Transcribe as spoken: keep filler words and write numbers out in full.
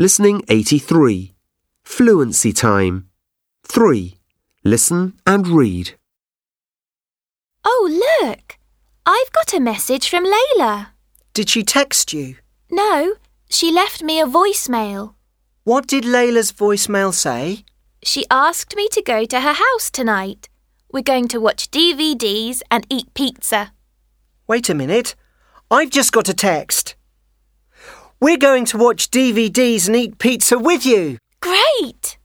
Listening eighty-three. Fluency time. three. Listen and read. Oh, look! I've got a message from Layla. Did she text you? No, she left me a voicemail. What did Layla's voicemail say? She asked me to go to her house tonight. We're going to watch D V Ds and eat pizza. Wait a minute. I've just got a text. We're going to watch D V Ds and eat pizza with you. Great!